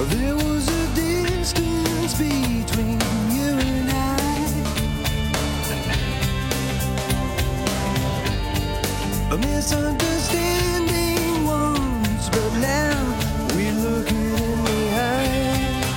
There was a distance between you and I, a misunderstanding once, but now we're looking in the eye.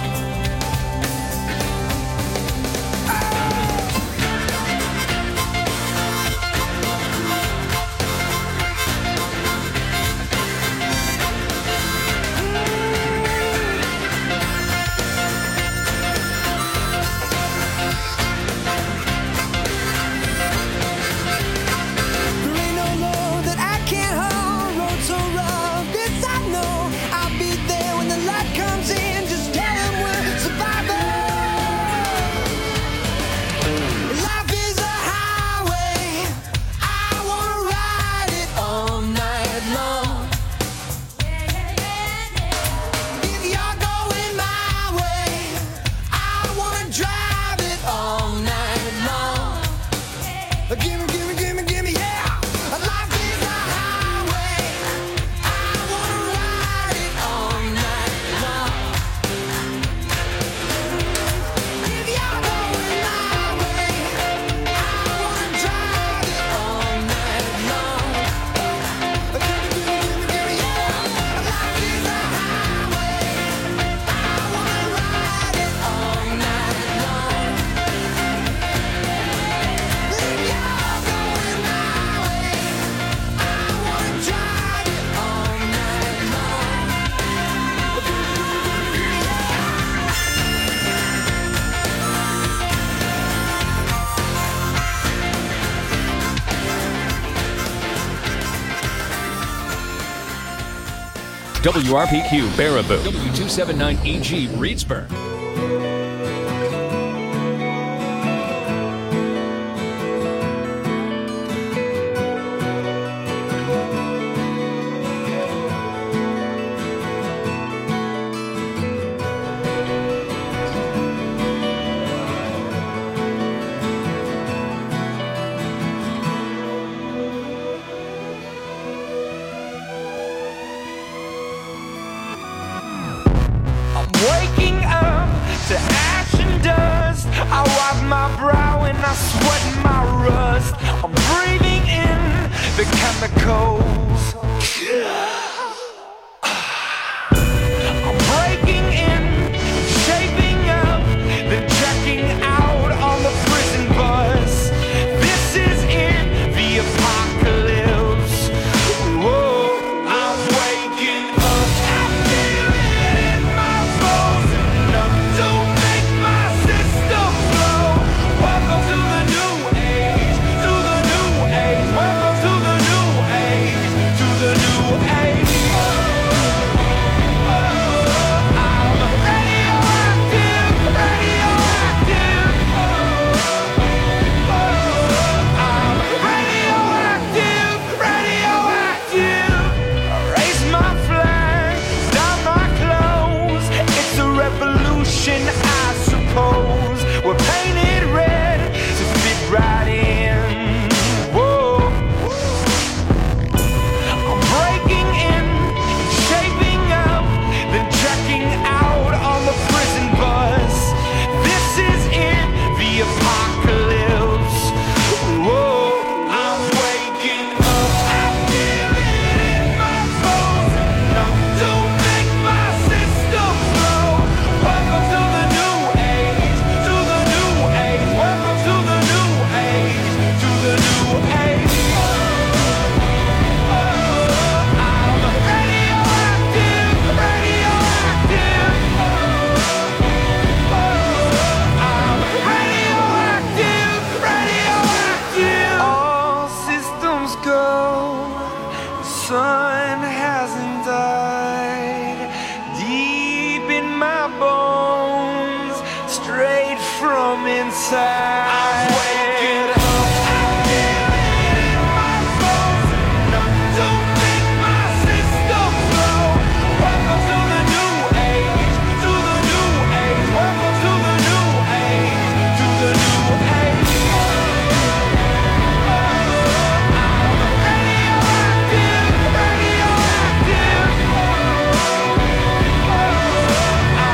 WRPQ Baraboo, W279EG Reedsburg. Waking up to ash and dust, I wipe my brow and I sweat my rust. I'm breathing in the chemicals. I'm breaking in, shaping up, then checking out on the prison bus. This is in the apocalypse. Whoa, I'm waking up. I feel it in my bones, enough to make my system blow. Welcome to the new age, to the new age. Welcome to the new age, to the new age. I'm radioactive, radioactive. I'm radioactive, radioactive. Raise my flag, down my clothes. It's a revolution, I suppose. We're painted red to fit right in. Whoa. I'm breaking in, shaping up, then checking out on the prison bus. This is in the apocalypse. Whoa, I'm waking up. I feel it in my bones, enough to make my system blow. Welcome to the new age, to the new age. Welcome to the new age, to the new age. I'm radioactive, radioactive. I'm radioactive, radioactive. All systems go. The sun hasn't died. Deep in my bones, straight from inside. I'm waking up. I feel it in my bones, enough to make my system blow. Welcome to the new age, to the new age. Welcome to the new age, to the new age. I'm radioactive, radioactive.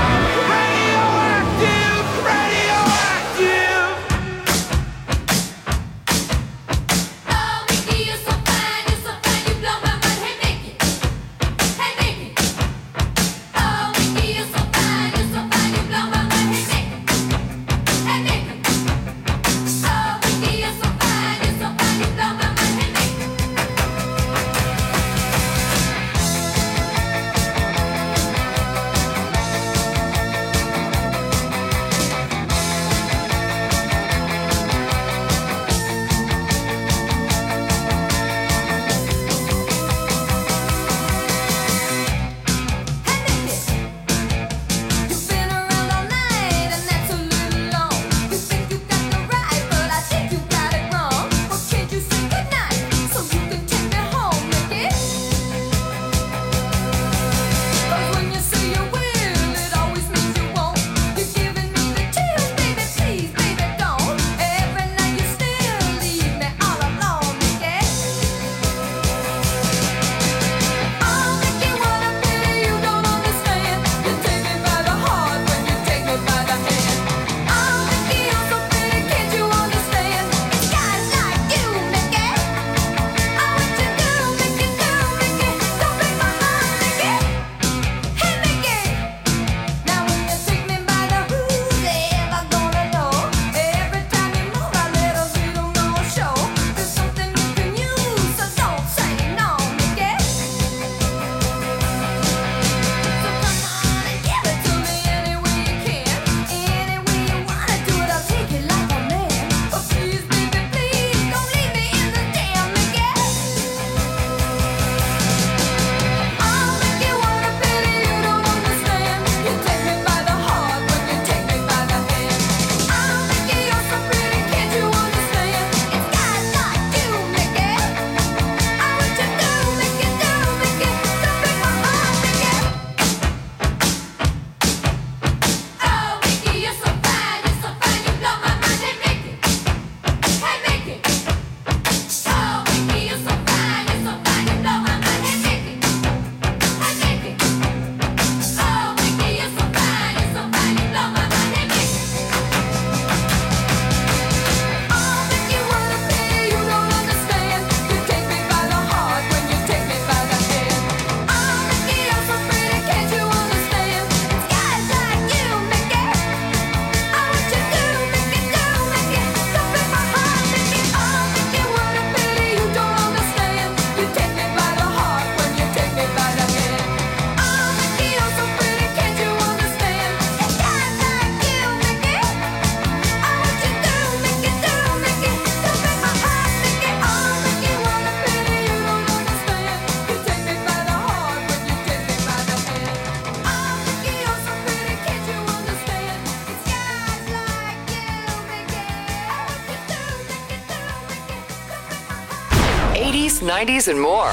80s, 90s, and more.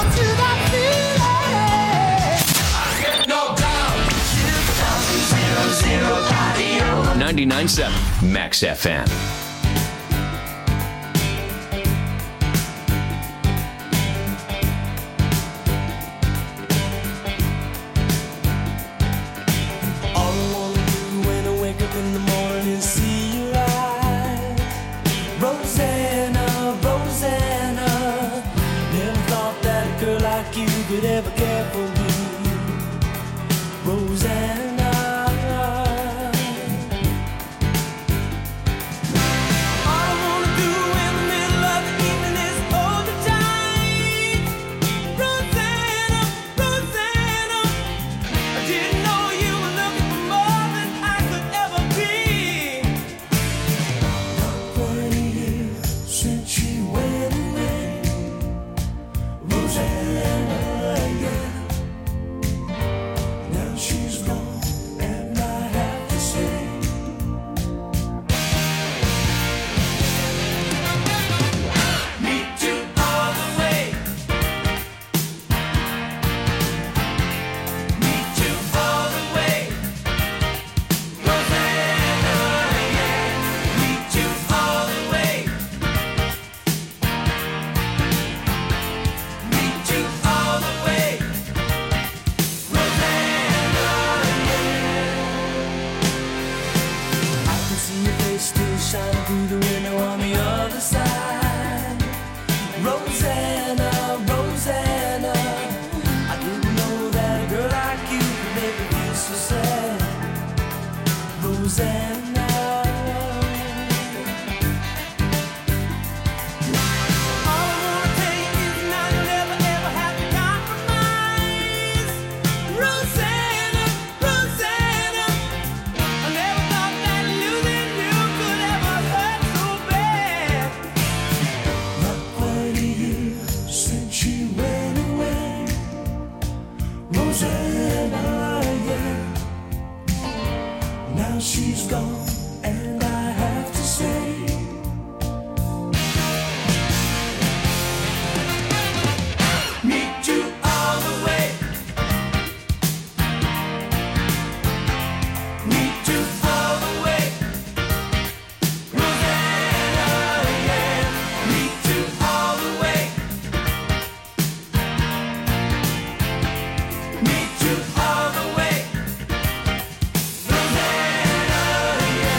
99.7 Max FM. Could ever care for me, Rosanna. All I wanna do in the middle of the evening is hold you tight, Rosanna, Rosanna. I didn't know you were looking for more than I could ever be. Not 20 years since she went away, Rosanna. Shining through the window on the other side, Rosanna, Rosanna. I didn't know that a girl like you could make me feel so sad, Rosanna. All I wanna tell you is now you'll never ever have to compromise, Rosanna, Rosanna. I never thought that losing you could ever hurt so bad. Not 20 years since she went away, Rosanna, yeah. Now she's gone, and I have to say, meet you all the way. Meet you all the way. Rosanna, yeah. Meet you all the way. Meet you all the way. Rosanna, yeah.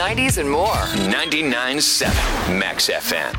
90s, and more. 99.7 Max FM.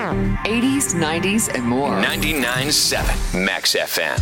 80s, 90s, and more. 99.7 Max FM.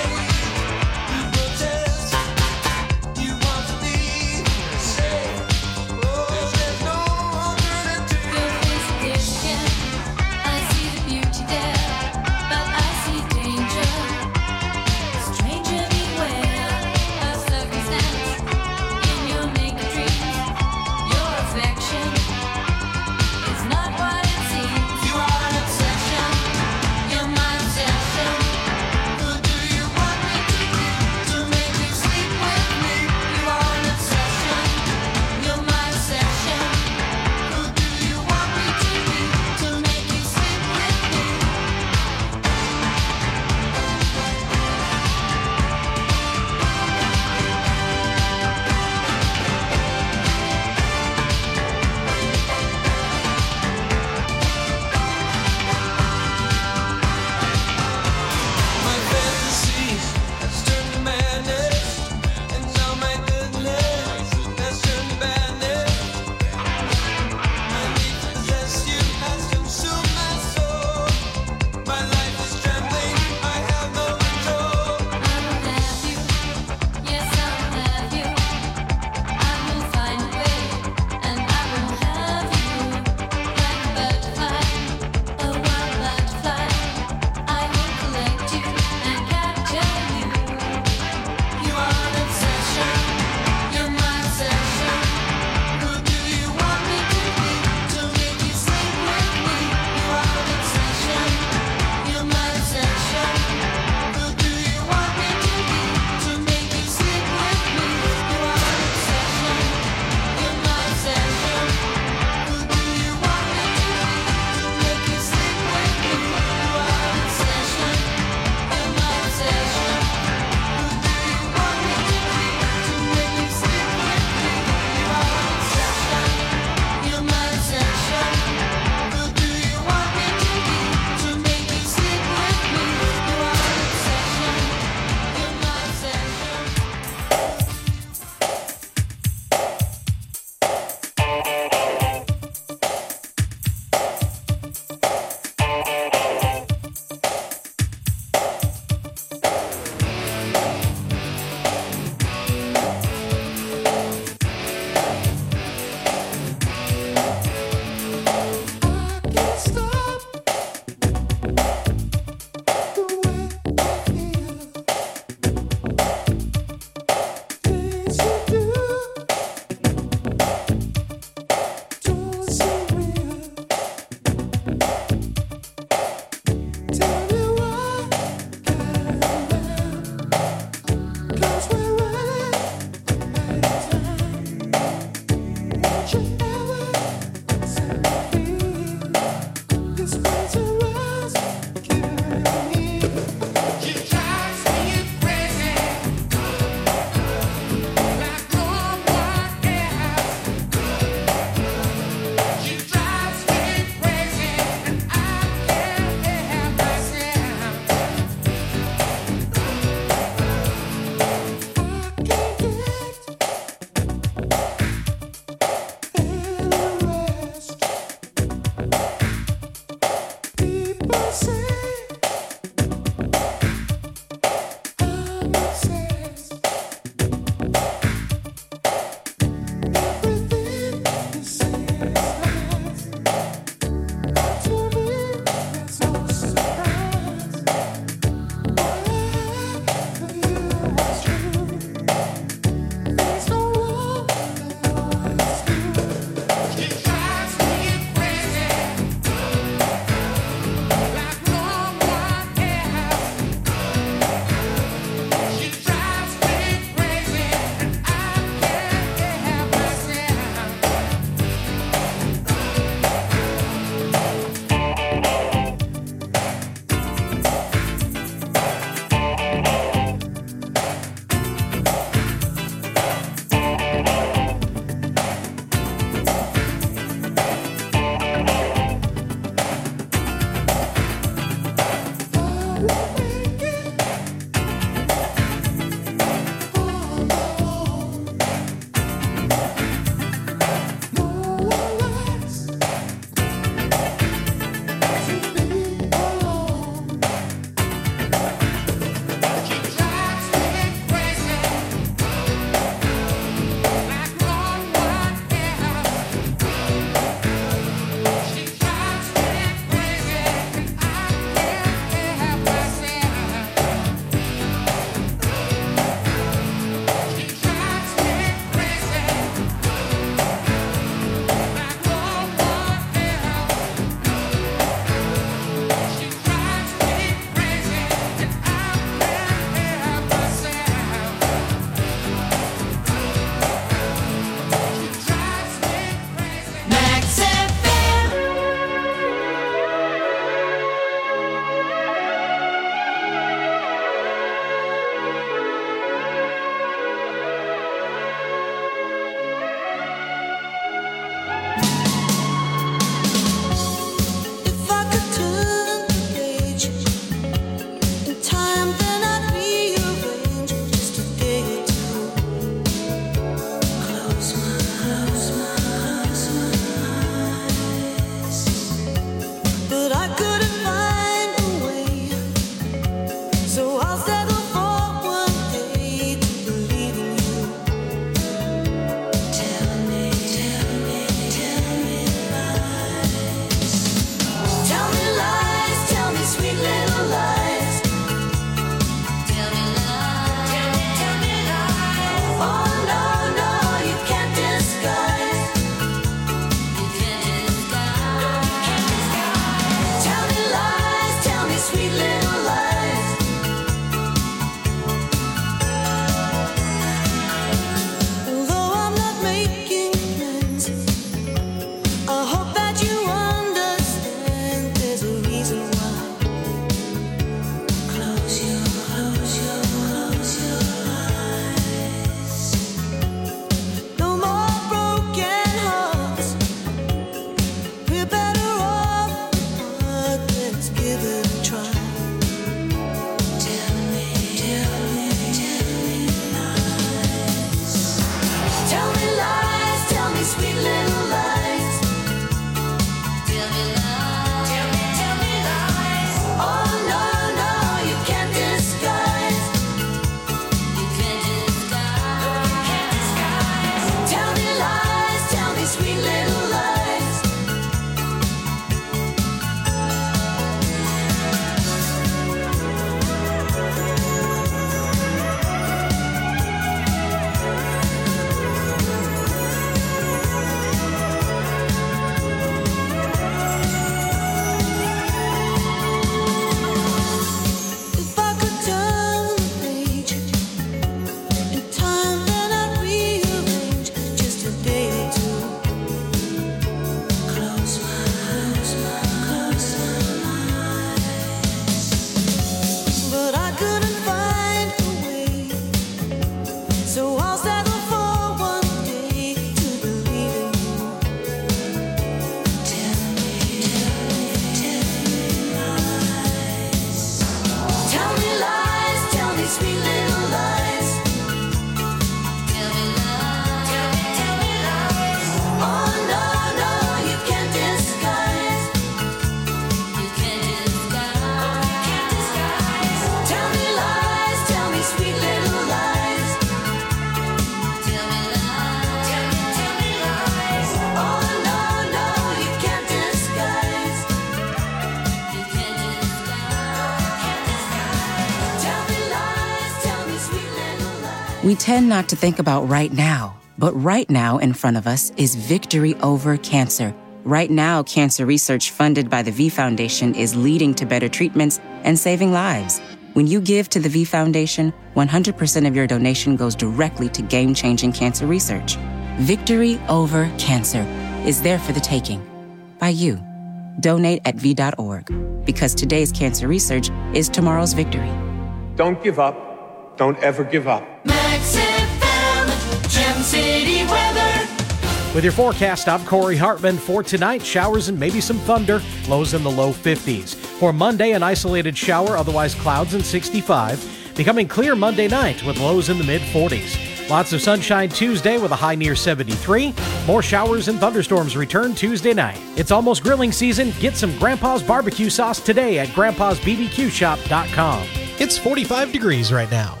We tend not to think about right now, but right now in front of us is victory over cancer. Right now, cancer research funded by the V Foundation is leading to better treatments and saving lives. When you give to the V Foundation, 100% of your donation goes directly to game-changing cancer research. Victory over cancer is there for the taking. By you. Donate at V.org. Because today's cancer research is tomorrow's victory. Don't give up. Don't ever give up. Max FM, Gem City weather. With your forecast, I'm Corey Hartman. For tonight, showers and maybe some thunder, lows in the low 50s. For Monday, an isolated shower, otherwise clouds and 65. Becoming clear Monday night with lows in the mid-40s. Lots of sunshine Tuesday with a high near 73. More showers and thunderstorms return Tuesday night. It's almost grilling season. Get some Grandpa's barbecue sauce today at grandpa'sbbqshop.com. It's 45 degrees right now.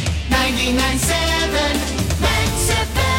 99.7 Max FM.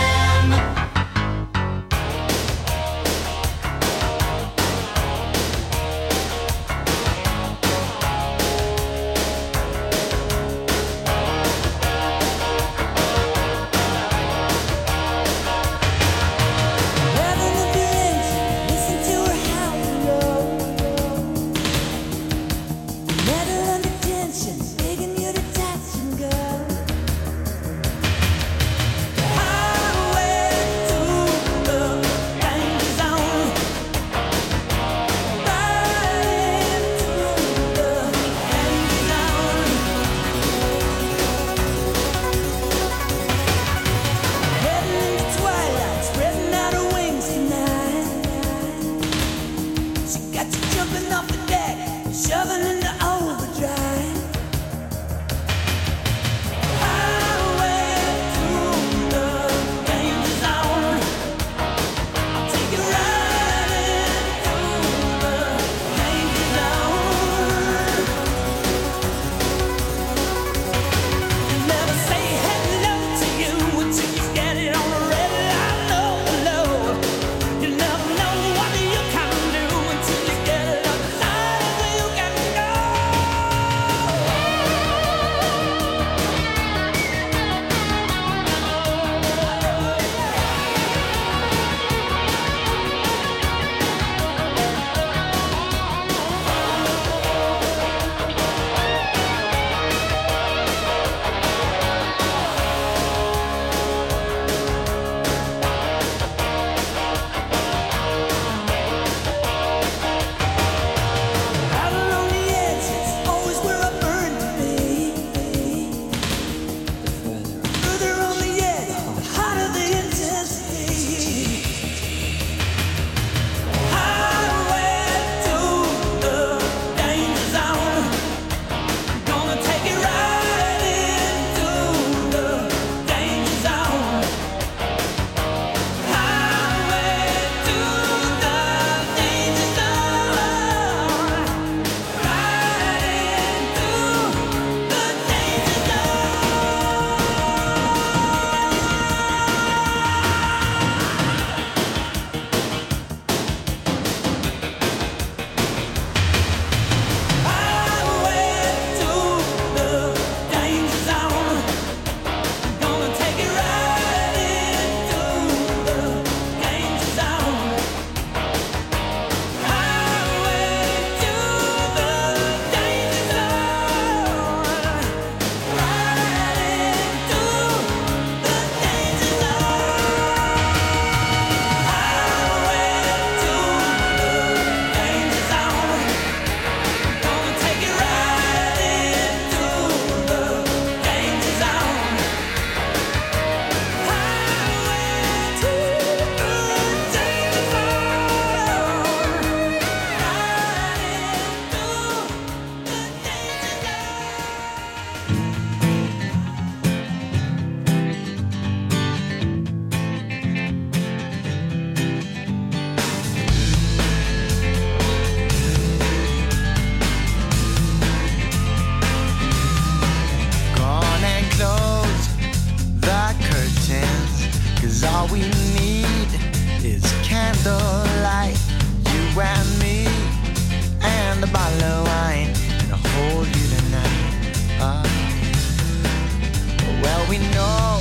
we know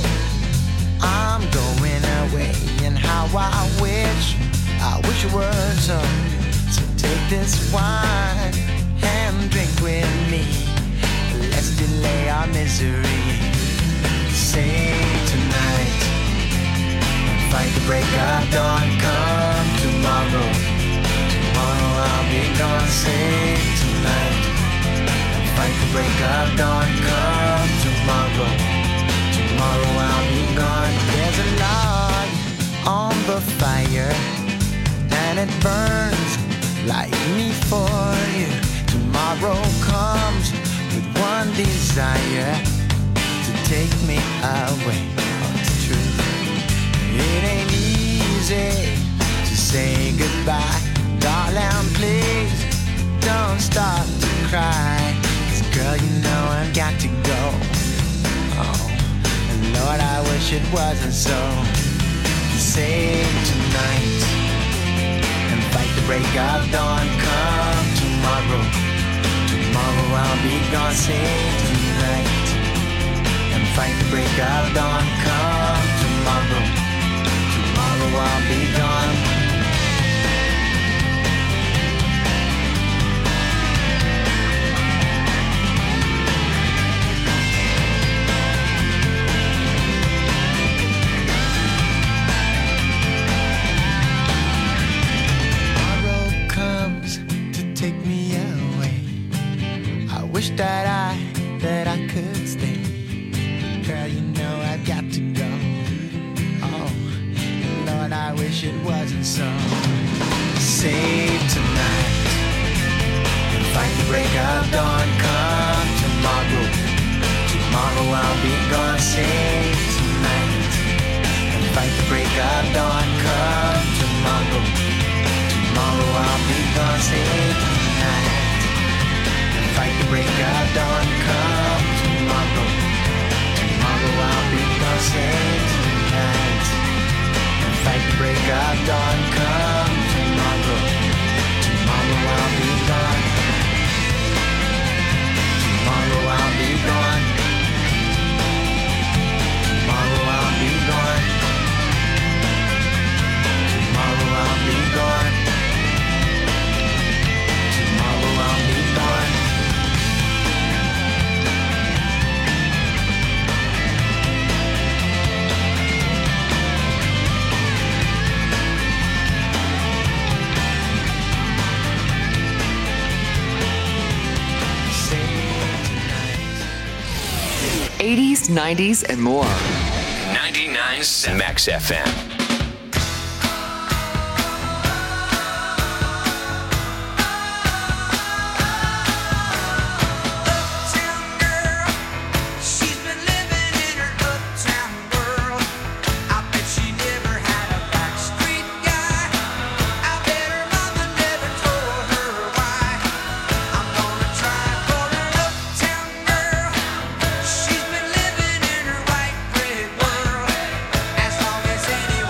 how I wish it was so take this wine and drink with me. Let's delay our misery. Say tonight, fight the break of dawn. Come tomorrow, tomorrow I'll be gone. Say tonight, fight the break of dawn. Come tomorrow, tomorrow I'll be gone. There's a log on the fire and it burns like me for you. Tomorrow comes with one desire, to take me away. Oh, it's true. It ain't easy to say goodbye. Darling, please don't start to cry. 'Cause girl, you know I've got to go. Oh, and Lord, I wish it wasn't so. Save tonight and fight the break of dawn. Come tomorrow, tomorrow I'll be gone. Save tonight and fight the break of dawn. Come tomorrow, tomorrow I'll be gone. Wish that I could stay. Girl, you know I've got to go. Oh, Lord, I wish it wasn't so. Save tonight and fight the break of dawn. Come tomorrow, tomorrow I'll be gone. Save tonight and fight the break of dawn. Come tomorrow, tomorrow I'll be gone. Save tonight. Fight the break of dawn. Come tomorrow, tomorrow I'll be gone. Save tonight. Fight the break of dawn. Come tomorrow, tomorrow I'll be gone. Tomorrow I'll be gone. Tomorrow I'll be gone. Tomorrow I'll be gone. Tomorrow I'll be gone. '80s, '90s, and more. 99.7 Max FM. As long as anyone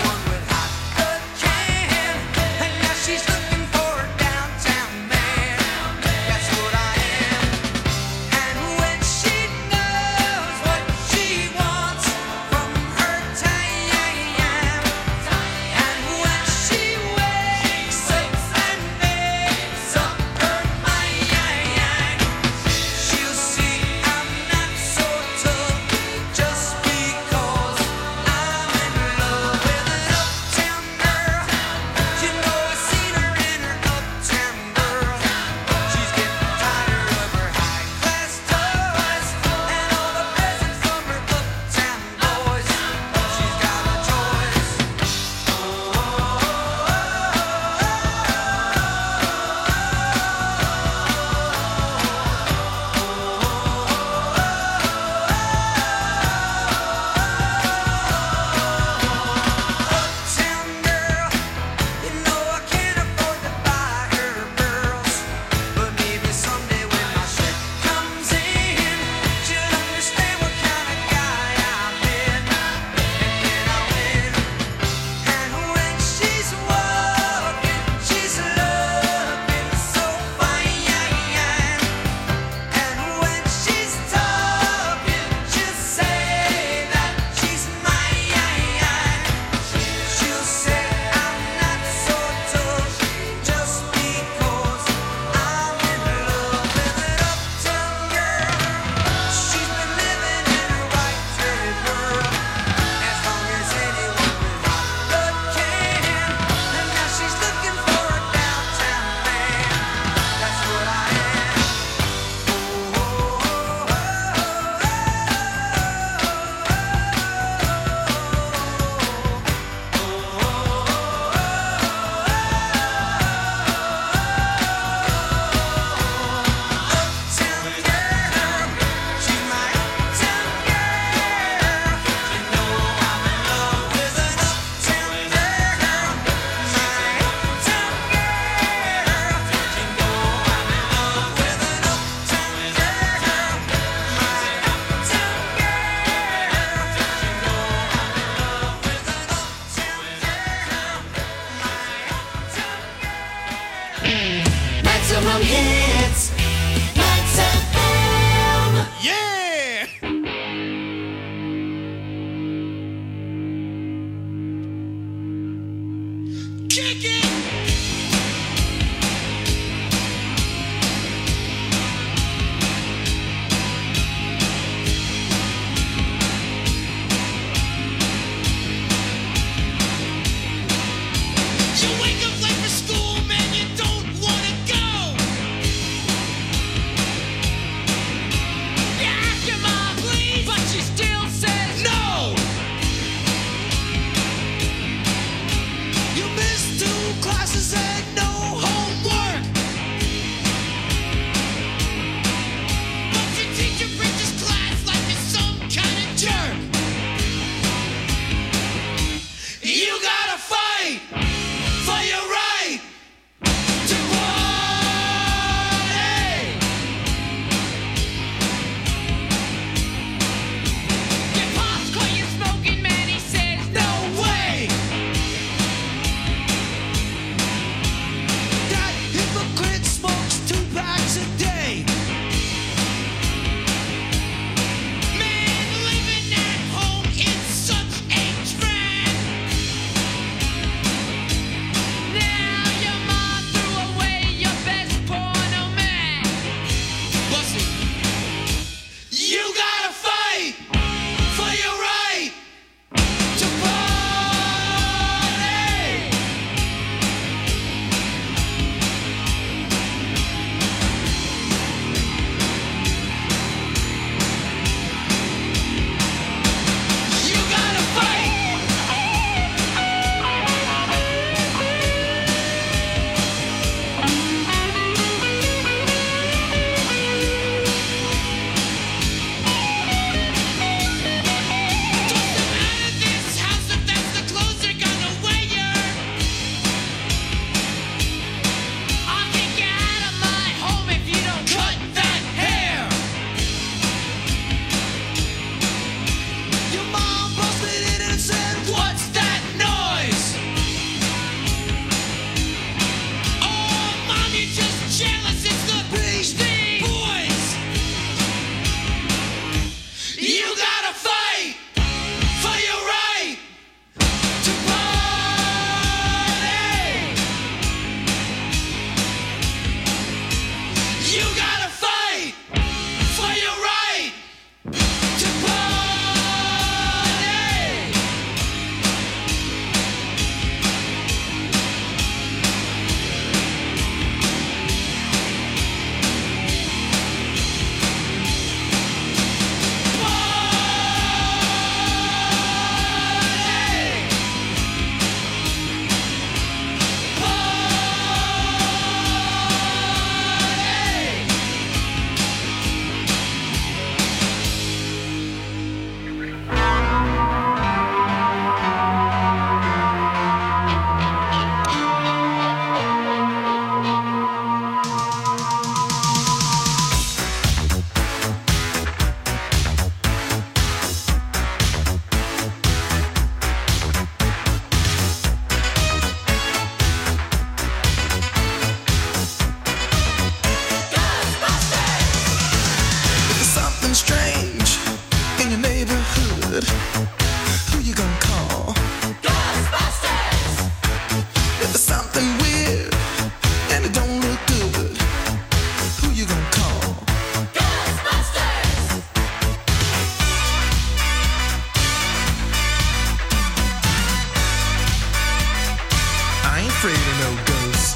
afraid of no ghosts.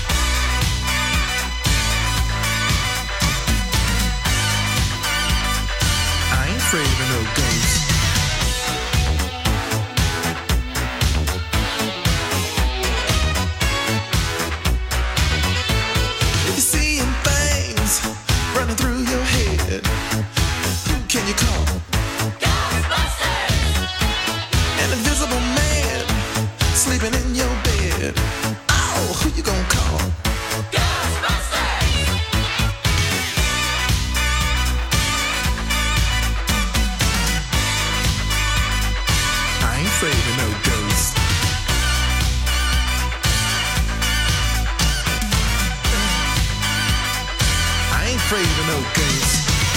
I ain't afraid of no ghosts. If you're seeing things running through your head, who can you call? Ghostbusters! An invisible man sleeping in your bed. Oh, who you gonna call? Ghostbusters! I ain't afraid of no ghosts. I ain't afraid of no ghosts.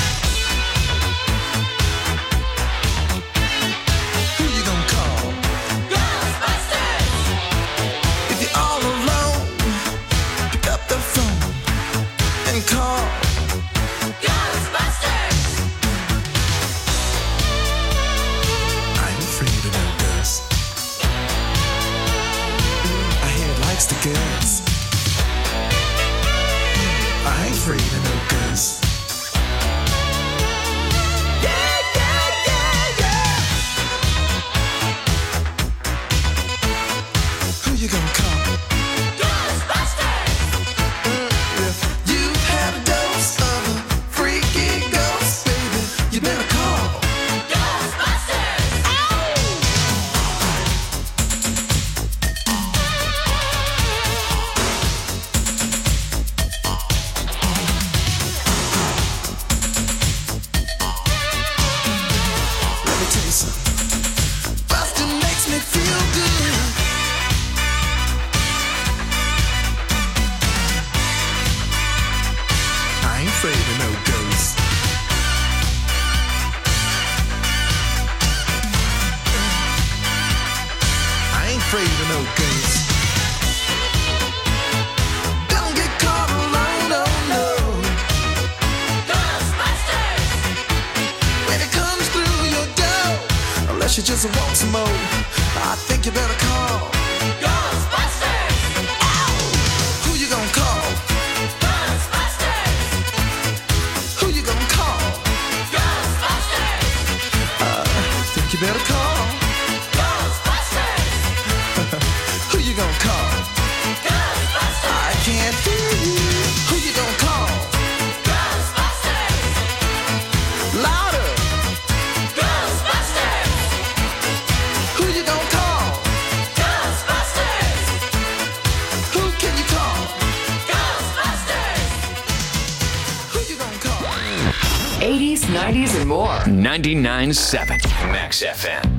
Who you gonna call? Ghostbusters! If you're all alone, pick up the phone and call Ghostbusters! I ain't afraid of no ghosts. I hear it likes the girls. I ain't afraid of no ghosts. Yeah, yeah, yeah, yeah. Who you gonna call? Ghostbusters! If you've had a dose of a freaky ghost, baby, you better call Ghostbusters! Let me tell you something. Buster makes me feel good. I ain't afraid of no ghosts. I ain't afraid of no ghosts. Don't get caught alone, oh no. Ghostbusters! When it comes through your door, unless you just want some more, I think you better call Ghostbusters! Ow! Who you gonna call? Ghostbusters! Who you gonna call? Ghostbusters! I think you better call Ghostbusters! Who you gonna call? Ghostbusters! I can't hear you. Who you gonna call? Ghostbusters! Louder! Ghostbusters! Who you gonna call? Ghostbusters! Who can you call? Ghostbusters! Who you gonna call? 80s, 90s, and more. 99.7 Max FM.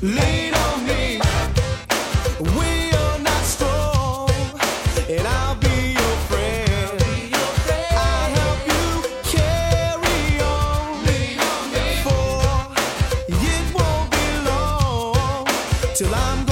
lean on me. We are not strong, and I'll be your friend. I'll help you carry on, for it won't be long till I'm